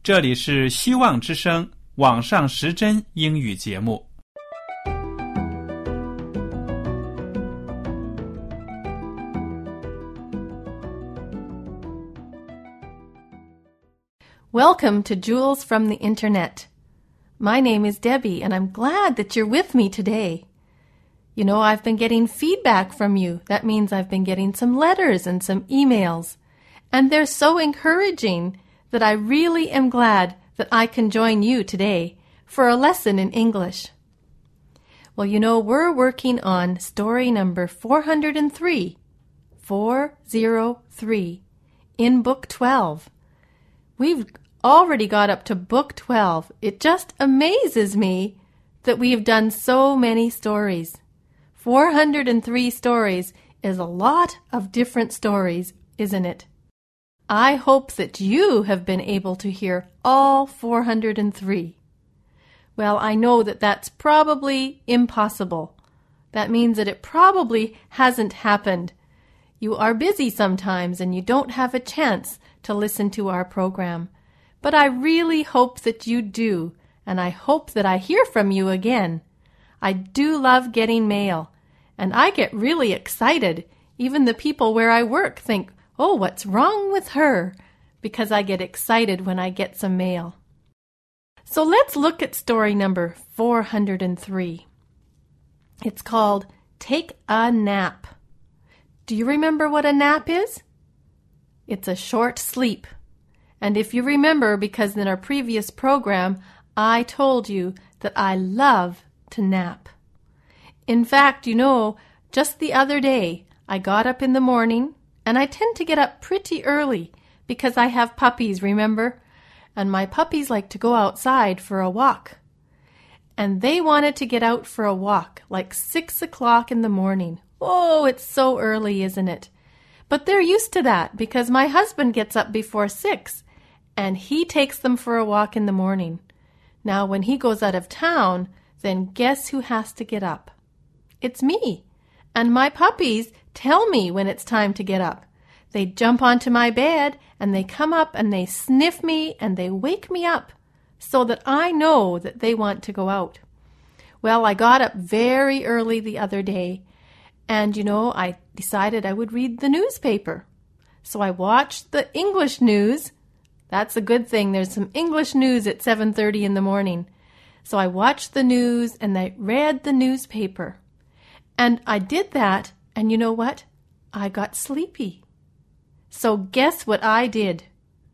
这里是希望之声网上时针英语节目。 Welcome to Jewels from the Internet. My name is Debbie, and I'm glad that you're with me today. You know, I've been getting feedback from you. That means I've been getting some letters and some emails. And they're so encouraging that I really am glad that I can join you today for a lesson in English. Well, you know, we're working on story number 403, 403, in Book 12. We've already got up to Book 12. It just amazes me that we have done so many stories. 403 stories is a lot of different stories, isn't it? I hope that you have been able to hear all 403. Well, I know that that's probably impossible. That means that it probably hasn't happened. You are busy sometimes and you don't have a chance to listen to our program. But I really hope that you do, and I hope that I hear from you again. I do love getting mail, and I get really excited. Even the people where I work think, "Oh, what's wrong with her?" because I get excited when I get some mail. So let's look at story number 403. It's called Take a Nap. Do you remember what a nap is? It's a short sleep. And if you remember, because in our previous program, I told you that I love to nap. In fact, you know, just the other day, I got up in the morning, and I tend to get up pretty early because I have puppies, remember? And my puppies like to go outside for a walk. And they wanted to get out for a walk like 6 o'clock in the morning. Oh, it's so early, isn't it? But they're used to that because my husband gets up before 6 and he takes them for a walk in the morning. Now, when he goes out of town, then guess who has to get up? It's me. And my puppies tell me when it's time to get up. They jump onto my bed and they come up and they sniff me and they wake me up so that I know that they want to go out. Well, I got up very early the other day and, you know, I decided I would read the newspaper. So I watched the English news. That's a good thing. There's some English news at 7:30 in the morning. So I watched the news and I read the newspaper. And I did that, and you know what? I got sleepy. So guess what I did?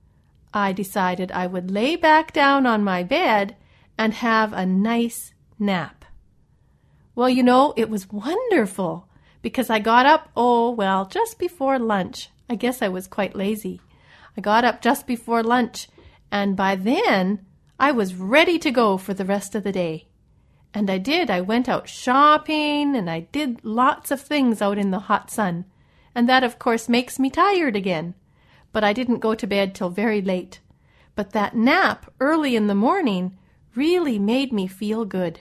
I decided I would lay back down on my bed and have a nice nap. Well, you know, it was wonderful because I got up, just before lunch. I guess I was quite lazy. I got up just before lunch, and by then I was ready to go for the rest of the day. And I did. I went out shopping and I did lots of things out in the hot sun. And that, of course, makes me tired again. But I didn't go to bed till very late. But that nap early in the morning really made me feel good.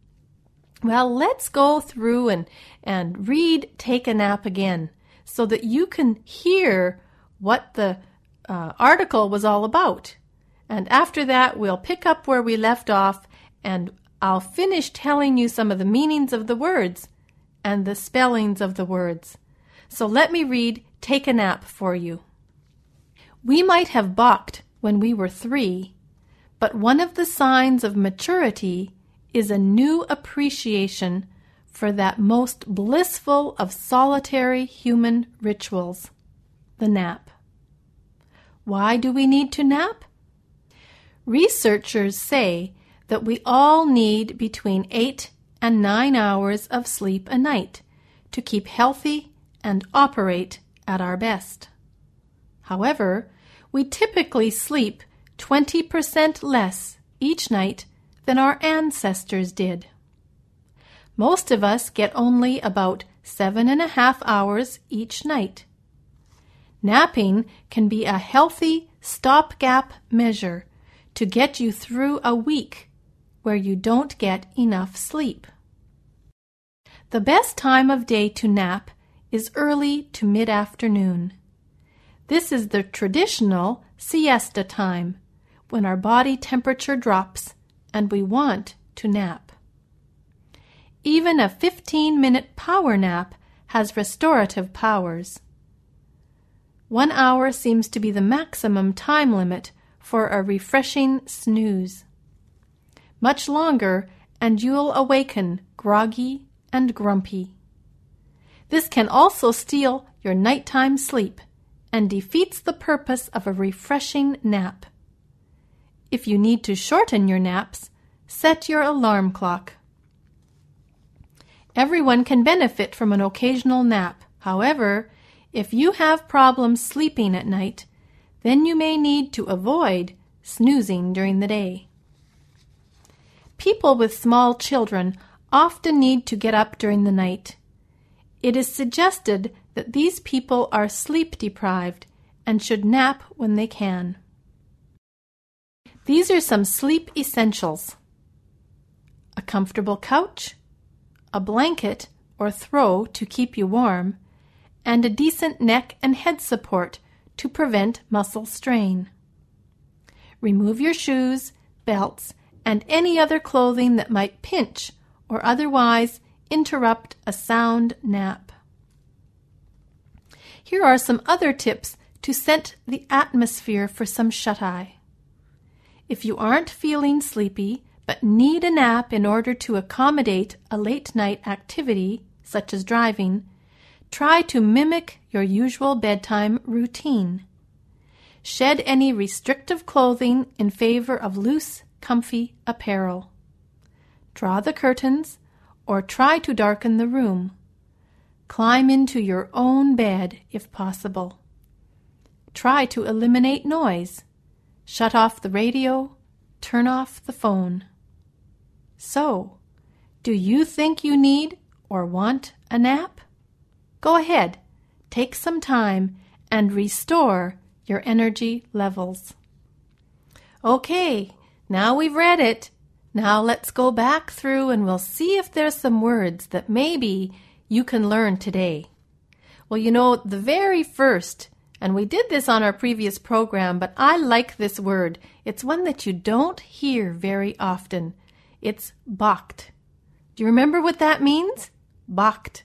Well, let's go through and read Take a Nap again so that you can hear what the article was all about. And after that, we'll pick up where we left off and I'll finish telling you some of the meanings of the words and the spellings of the words. So let me read Take a Nap for you. We might have balked when we were 3, but one of the signs of maturity is a new appreciation for that most blissful of solitary human rituals, the nap. Why do we need to nap? Researchers say that we all need between 8 and 9 hours of sleep a night to keep healthy and operate at our best. However, we typically sleep 20% less each night than our ancestors did. Most of us get only about 7.5 hours each night. Napping can be a healthy stopgap measure to get you through a week where you don't get enough sleep. The best time of day to nap is early to mid-afternoon. This is the traditional siesta time, when our body temperature drops and we want to nap. Even a 15-minute power nap has restorative powers. 1 hour seems to be the maximum time limit for a refreshing snooze. Much longer, and you'll awaken groggy and grumpy. This can also steal your nighttime sleep and defeats the purpose of a refreshing nap. If you need to shorten your naps, set your alarm clock. Everyone can benefit from an occasional nap. However, if you have problems sleeping at night, then you may need to avoid snoozing during the day. People with small children often need to get up during the night. It is suggested that these people are sleep deprived and should nap when they can. These are some sleep essentials: a comfortable couch, a blanket or throw to keep you warm, and a decent neck and head support to prevent muscle strain. Remove your shoes, belts, and any other clothing that might pinch or otherwise interrupt a sound nap. Here are some other tips to set the atmosphere for some shut-eye. If you aren't feeling sleepy but need a nap in order to accommodate a late-night activity, such as driving, try to mimic your usual bedtime routine. Shed any restrictive clothing in favor of loose, comfy apparel. Draw the curtains or try to darken the room. Climb into your own bed if possible. Try to eliminate noise. Shut off the radio. Turn off the phone. So, do you think you need or want a nap? Go ahead, take some time and restore your energy levels. Okay, now we've read it. Now let's go back through and we'll see if there's some words that maybe you can learn today. Well, you know, the very first, and we did this on our previous program, but I like this word. It's one that you don't hear very often. It's balked. Do you remember what that means? Balked.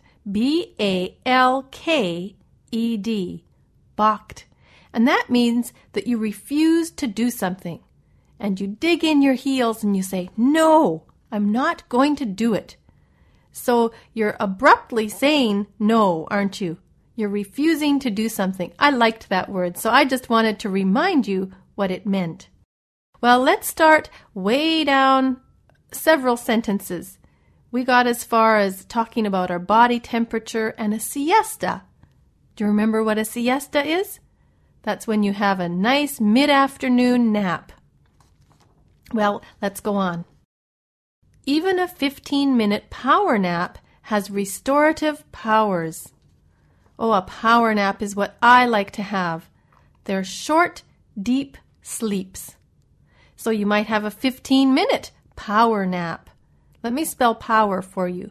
B-A-L-K-E-D. Balked. And that means that you refuse to do something. And you dig in your heels and you say, no, I'm not going to do it. So you're abruptly saying no, aren't you? You're refusing to do something. I liked that word, so I just wanted to remind you what it meant. Well, let's start way down several sentences. We got as far as talking about our body temperature and a siesta. Do you remember what a siesta is? That's when you have a nice mid-afternoon nap. Well, let's go on. Even a 15-minute power nap has restorative powers. Oh, a power nap is what I like to have. They're short, deep sleeps. So you might have a 15-minute power nap. Let me spell power for you.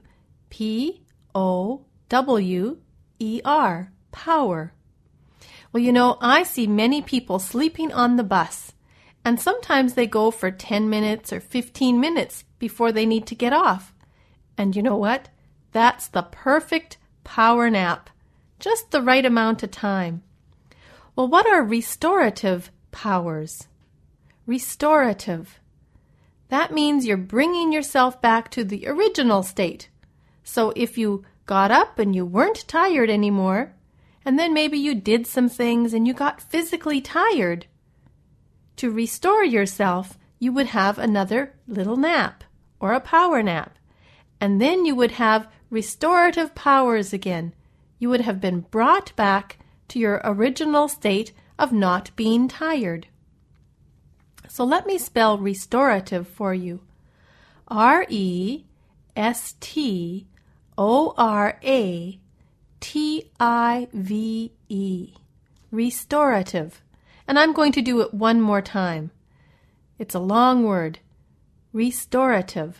P-O-W-E-R, power. Well, you know, I see many people sleeping on the bus, and sometimes they go for 10 minutes or 15 minutes before they need to get off. And you know what? That's the perfect power nap. Just the right amount of time. Well, what are restorative powers? Restorative. That means you're bringing yourself back to the original state. So if you got up and you weren't tired anymore, and then maybe you did some things and you got physically tired, to restore yourself, you would have another little nap or a power nap. And then you would have restorative powers again. You would have been brought back to your original state of not being tired. So let me spell restorative for you. R-E-S-T-O-R-A-T-I-V-E. Restorative. And I'm going to do it one more time. It's a long word. Restorative.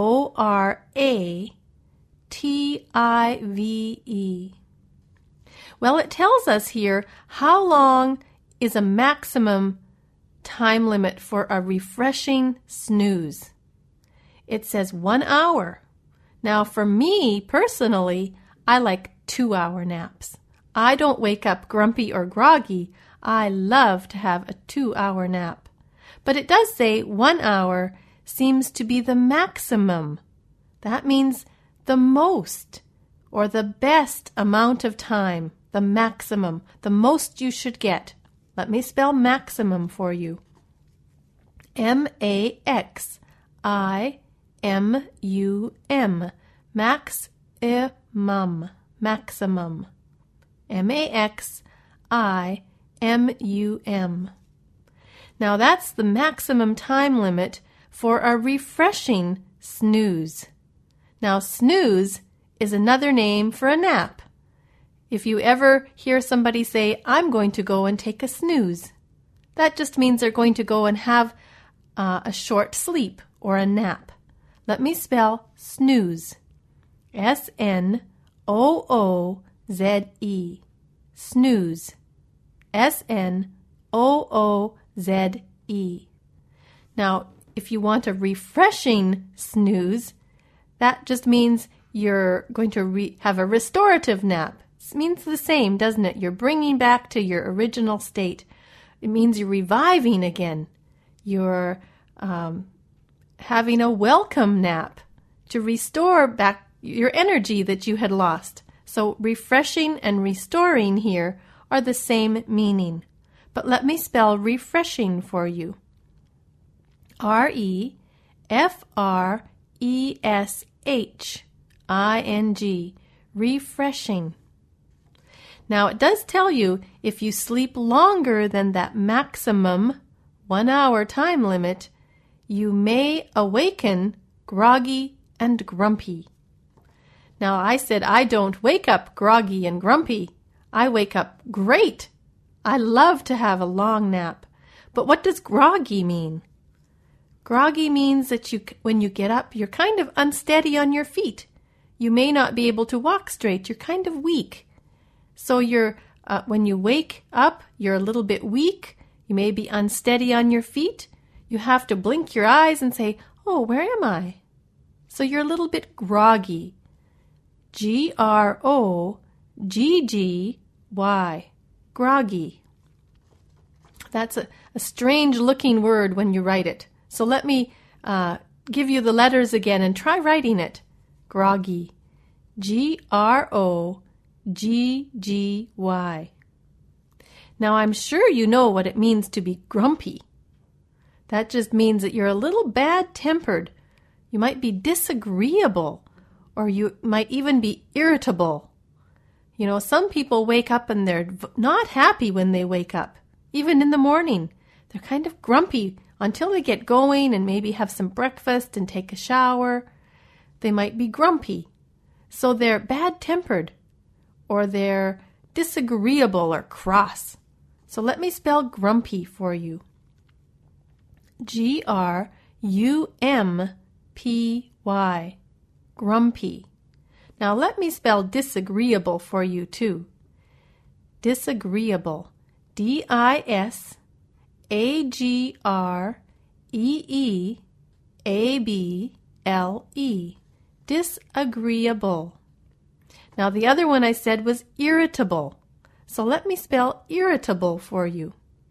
R-E-S-T-O-R-A-T-I-V-E. Well, it tells us here how long is a maximum time limit for a refreshing snooze. It says 1 hour. Now, for me personally, I like 2-hour naps. I don't wake up grumpy or groggy. I love to have a 2-hour nap. But it does say 1 hour seems to be the maximum. That means the most or the best amount of time, the maximum, the most you should get. Let me spell maximum for you. M-A-X-I-M-U-M. Maximum. Maximum. M-A-X-I-M-U-M. Now that's the maximum time limit for a refreshing snooze. Now snooze is another name for a nap. If you ever hear somebody say, I'm going to go and take a snooze, that just means they're going to go and have a short sleep or a nap. Let me spell snooze. S-N-O-O-Z-E. Snooze. S-N-O-O-Z-E. Now, if you want a refreshing snooze, that just means you're going to have a restorative nap. It means the same, doesn't it? You're bringing back to your original state. It means you're reviving again. You're having a welcome nap to restore back your energy that you had lost. So refreshing and restoring here are the same meaning. But let me spell refreshing for you. R-E-F-R-E-S-H-I-N-G. Refreshing. Now it does tell you if you sleep longer than that maximum 1 hour time limit, you may awaken groggy and grumpy. Now I said I don't wake up groggy and grumpy. I wake up great. I love to have a long nap. But what does groggy mean? Groggy means that when you get up, you're kind of unsteady on your feet. You may not be able to walk straight. You're kind of weak. So when you wake up, you're a little bit weak. You may be unsteady on your feet. You have to blink your eyes and say, oh, where am I? So you're a little bit groggy. G-R-O-G-G-Y. Groggy. That's a strange looking word when you write it. So let me give you the letters again and try writing it. Groggy. G-R-O-G-G-Y. Now I'm sure you know what it means to be grumpy. That just means that you're a little bad-tempered. You might be disagreeable, or you might even be irritable. You know, some people wake up and they're not happy when they wake up. Even in the morning, they're kind of grumpy until they get going and maybe have some breakfast and take a shower. They might be grumpy. So they're bad-tempered, or they're disagreeable or cross. So let me spell grumpy for you. G-R-U-M-P-Y. Grumpy. Now let me spell disagreeable for you too. Disagreeable. D-I-S-A-G-R-E-E-A-B-L-E. Disagreeable. Now the other one I said was irritable. So let me spell irritable for you.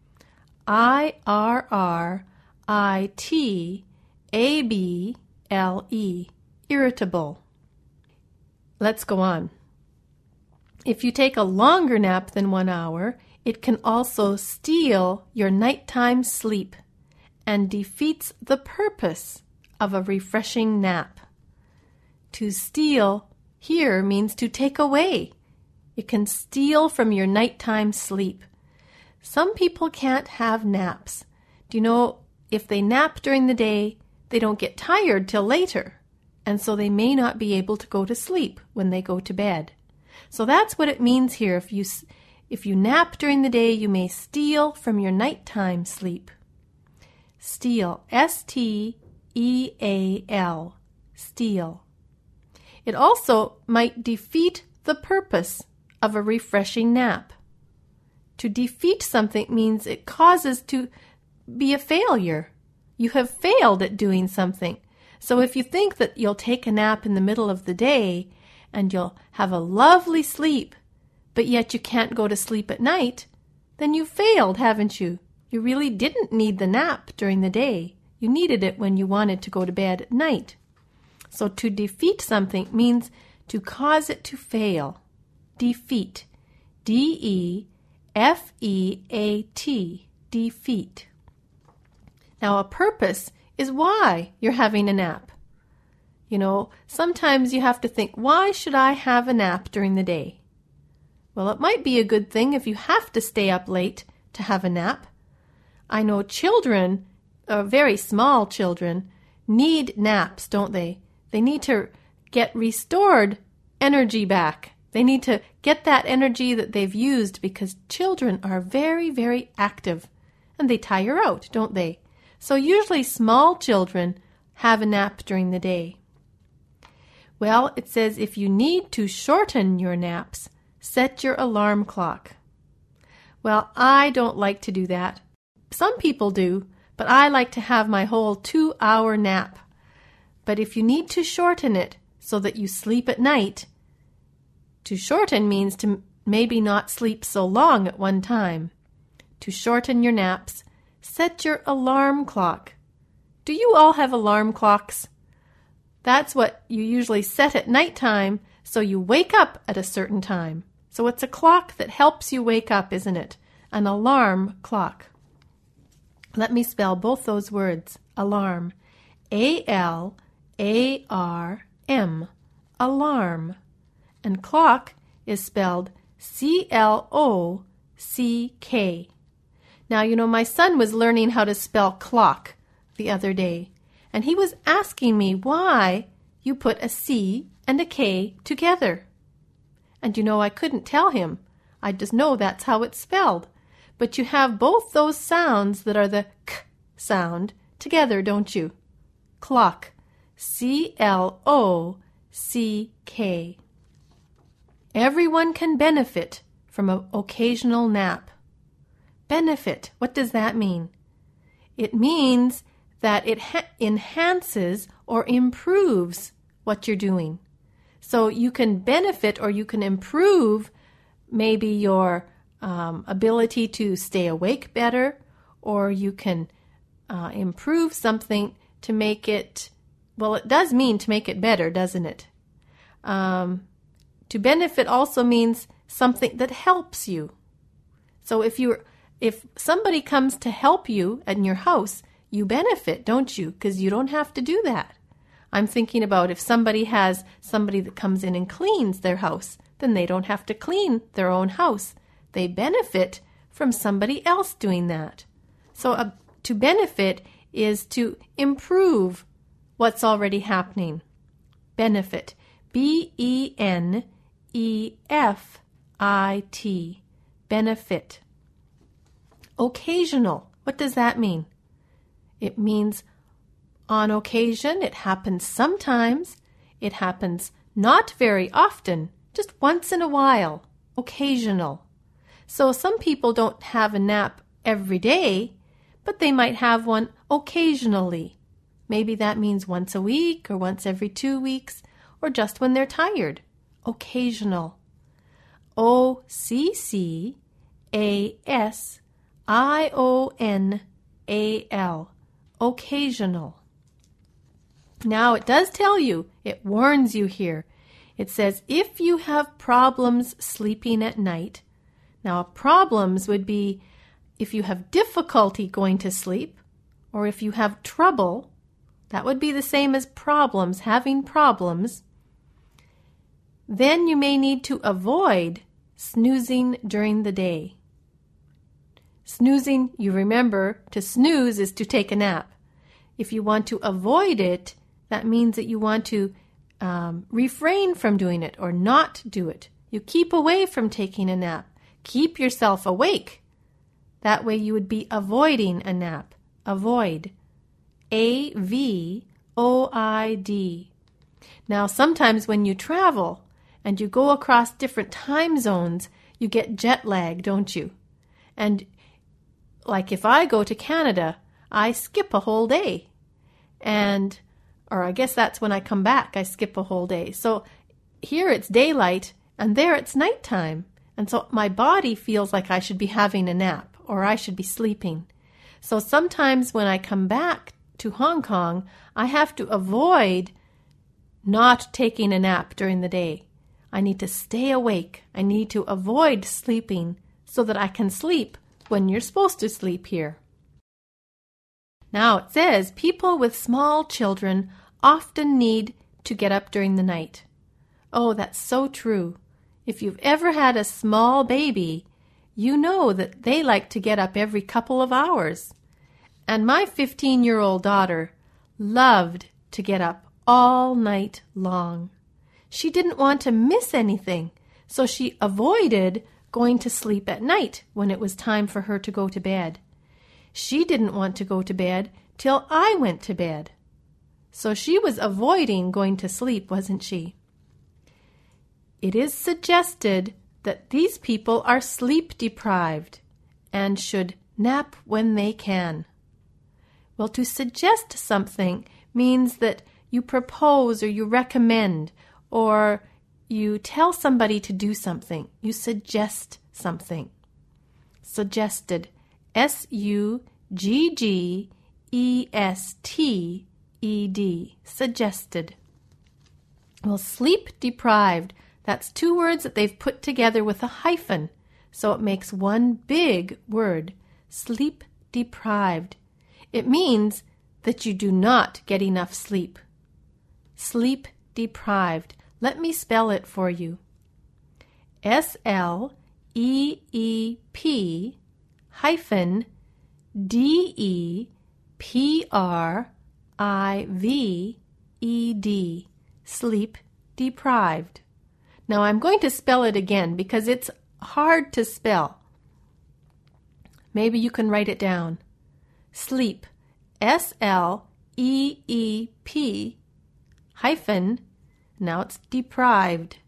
I-R-R-I-T-A-B-L-E. Irritable. Let's go on. If you take a longer nap than 1 hour, it can also steal your nighttime sleep and defeats the purpose of a refreshing nap. To steal here means to take away. It can steal from your nighttime sleep. Some people can't have naps. Do you know, if they nap during the day, they don't get tired till later, and so they may not be able to go to sleep when they go to bed. So that's what it means here. If you nap during the day, you may steal from your nighttime sleep. Steal. S-T-E-A-L. Steal. It also might defeat the purpose of a refreshing nap. To defeat something means it causes to be a failure. You have failed at doing something. So if you think that you'll take a nap in the middle of the day and you'll have a lovely sleep, but yet you can't go to sleep at night, then you failed, haven't you? You really didn't need the nap during the day. You needed it when you wanted to go to bed at night. So to defeat something means to cause it to fail. Defeat. D-E-F-E-A-T. Defeat. Now, a purpose is why you're having a nap. You know, sometimes you have to think, why should I have a nap during the day? Well, it might be a good thing if you have to stay up late to have a nap. I know children, very small children, need naps, don't they? They need to get restored energy back. They need to get that energy that they've used because children are very, very active and they tire out, don't they? So usually small children have a nap during the day. Well, it says if you need to shorten your naps, set your alarm clock. Well, I don't like to do that. Some people do, but I like to have my whole 2-hour nap. But if you need to shorten it so that you sleep at night, to shorten means to maybe not sleep so long at one time. To shorten your naps, set your alarm clock. Do you all have alarm clocks? That's what you usually set at nighttime so you wake up at a certain time. So it's a clock that helps you wake up, isn't it? An alarm clock. Let me spell both those words. Alarm. A-L-A-R-M. Alarm. And clock is spelled C-L-O-C-K. Now, you know, my son was learning how to spell clock the other day, and he was asking me why you put a C and a K together. And you know, I couldn't tell him. I just know that's how it's spelled. But you have both those sounds that are the K sound together, don't you? Clock. C-L-O-C-K. Everyone can benefit from an occasional nap. Benefit, what does that mean? It means that it enhances or improves what you're doing. So you can benefit or you can improve maybe your ability to stay awake better, or you can improve something to make it, well, it does mean to make it better, doesn't it? To benefit also means something that helps you. So if somebody comes to help you in your house, you benefit, don't you? Because you don't have to do that. I'm thinking about if somebody has somebody that comes in and cleans their house, then they don't have to clean their own house. They benefit from somebody else doing that. So to benefit is to improve what's already happening. Benefit. B-E-N-E-F-I-T. Benefit. Occasional. What does that mean? It means on occasion. It happens sometimes. It happens not very often, just once in a while. Occasional. So some people don't have a nap every day, but they might have one occasionally. Maybe that means once a week or once every 2 weeks or just when they're tired. Occasional. O-C-C-A-S-I-O-N-A-L. Occasional. Now it does tell you, it warns you here. It says if you have problems sleeping at night. Now problems would be if you have difficulty going to sleep or if you have trouble. That would be the same as problems, having problems. Then you may need to avoid snoozing during the day. Snoozing, you remember, to snooze is to take a nap. If you want to avoid it, that means that you want to refrain from doing it or not do it. You keep away from taking a nap. Keep yourself awake. That way you would be avoiding a nap. Avoid. A-V-O-I-D. Now sometimes when you travel and you go across different time zones, you get jet lag, don't you? And like if I go to Canada, I skip a whole day. Or I guess that's when I come back, I skip a whole day. So here it's daylight and there it's nighttime. And so my body feels like I should be having a nap or I should be sleeping. So sometimes when I come back to Hong Kong, I have to avoid not taking a nap during the day. I need to stay awake. I need to avoid sleeping so that I can sleep when you're supposed to sleep here. Now it says people with small children often need to get up during the night. Oh, that's so true. If you've ever had a small baby, you know that they like to get up every couple of hours. And my 15-year-old daughter loved to get up all night long. She didn't want to miss anything, so she avoided going to sleep at night when it was time for her to go to bed. She didn't want to go to bed till I went to bed. So she was avoiding going to sleep, wasn't she? It is suggested that these people are sleep deprived and should nap when they can. Well, to suggest something means that you propose or you recommend or you tell somebody to do something. You suggest something. Suggested. S-U-G-G-E-S-T-E-D. Suggested. Well, sleep deprived. That's two words that they've put together with a hyphen. So it makes one big word. Sleep deprived. It means that you do not get enough sleep. Sleep deprived. Let me spell it for you. S-L-E-E-P hyphen D-E-P-R-I-V-E-D. Sleep deprived. Now I'm going to spell it again because it's hard to spell. Maybe you can write it down. Sleep. S-L-E-E-P hyphen, now it's deprived.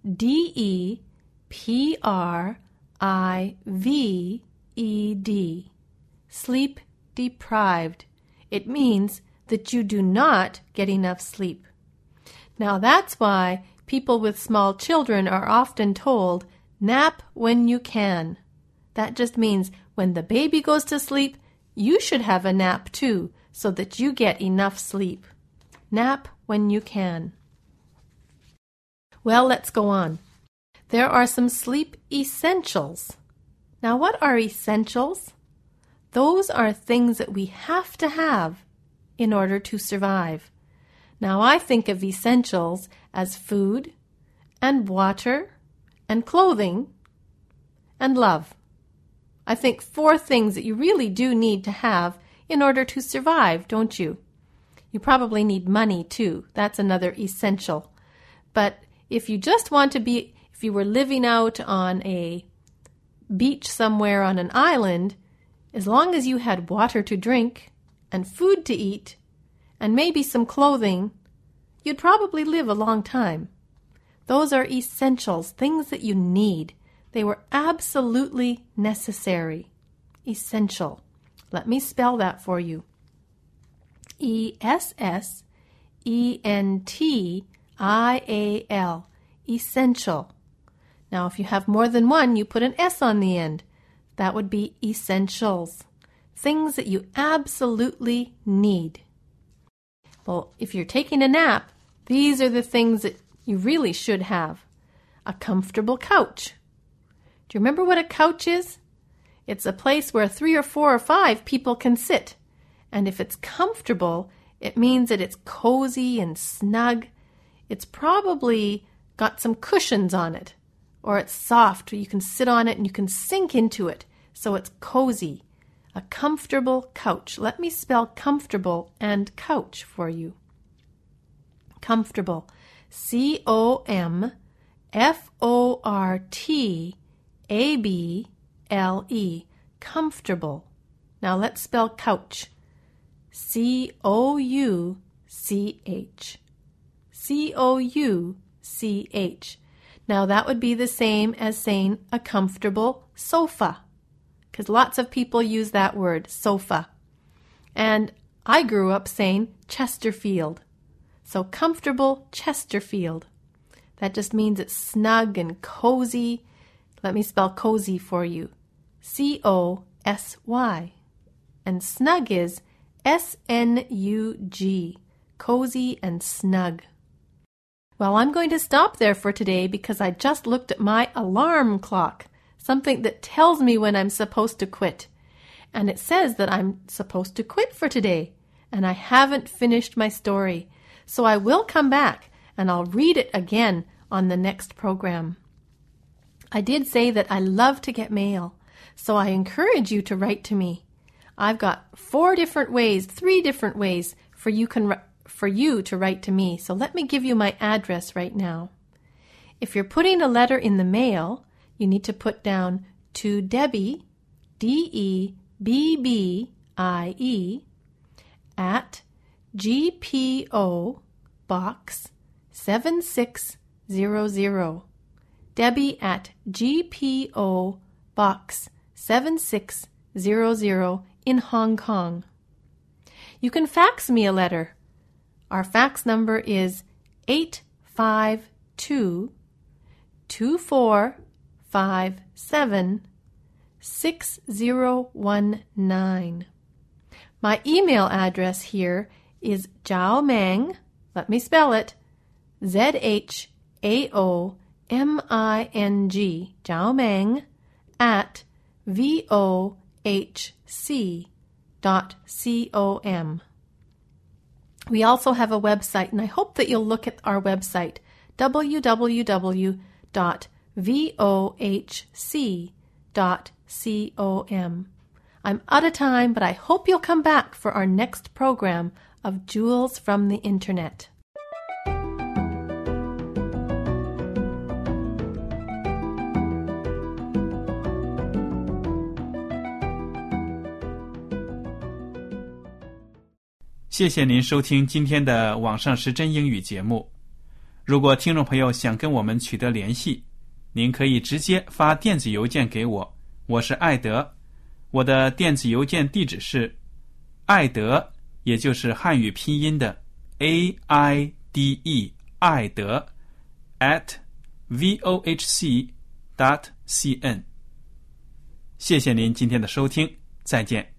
D-E-P-R-I-V-E-D. Sleep deprived. It means that you do not get enough sleep. Now that's why people with small children are often told, nap when you can. That just means when the baby goes to sleep, you should have a nap too, so that you get enough sleep. Nap when you can. Well, let's go on. There are some sleep essentials. Now, what are essentials? Those are things that we have to have in order to survive. Now, I think of essentials as food and water and clothing and love. I think 4 things that you really do need to have in order to survive, don't you? You probably need money too. That's another essential. But if you just want to be, if you were living out on a beach somewhere on an island, as long as you had water to drink and food to eat and maybe some clothing, you'd probably live a long time. Those are essentials, things that you need. They were absolutely necessary. Essential. Let me spell that for you. E-S-S-E-N-T-I-A-L. Essential. Now, if you have more than one, you put an S on the end. That would be essentials. Things that you absolutely need. Well, if you're taking a nap, these are the things that you really should have. A comfortable couch. Do you remember what a couch is? It's a place where 3 or 4 or 5 people can sit. And if it's comfortable, it means that it's cozy and snug. It's probably got some cushions on it. Or it's soft, you can sit on it and you can sink into it. So it's cozy. A comfortable couch. Let me spell comfortable and couch for you. Comfortable. C-O-M-F-O-R-T-A-B-L-E. Comfortable. Now let's spell couch. C-O-U-C-H. C-O-U-C-H. Now that would be the same as saying a comfortable sofa, because lots of people use that word, sofa. And I grew up saying Chesterfield. So comfortable Chesterfield. That just means it's snug and cozy. Let me spell cozy for you. C-O-S-Y. And snug is S-N-U-G. Cozy and snug. Well, I'm going to stop there for today because I just looked at my alarm clock, something that tells me when I'm supposed to quit. And it says that I'm supposed to quit for today, and I haven't finished my story. So I will come back and I'll read it again on the next program. I did say that I love to get mail, so I encourage you to write to me. I've got 3 different ways for you to write to me. So let me give you my address right now. If you're putting a letter in the mail, you need to put down to Debbie, D-E-B-B-I-E, at GPO Box 7600. Debbie at GPO Box 7600 in Hong Kong. You can fax me a letter. Our fax number is 852-2457-6019. My email address here is Zhaoming, let me spell it, Z-H-A-O-M-I-N-G, Zhaoming, at vohc.com. We also have a website, and I hope that you'll look at our website, www.vohc.com. I'm out of time, but I hope you'll come back for our next program of Jewels from the Internet. 谢谢您收听今天的网上时真英语节目。如果听众朋友想跟我们取得联系，您可以直接发电子邮件给我，我是艾德。我的电子邮件地址是艾德，也就是汉语拼音的 AIDE 艾德 @vohc.cn。谢谢您今天的收听，再见。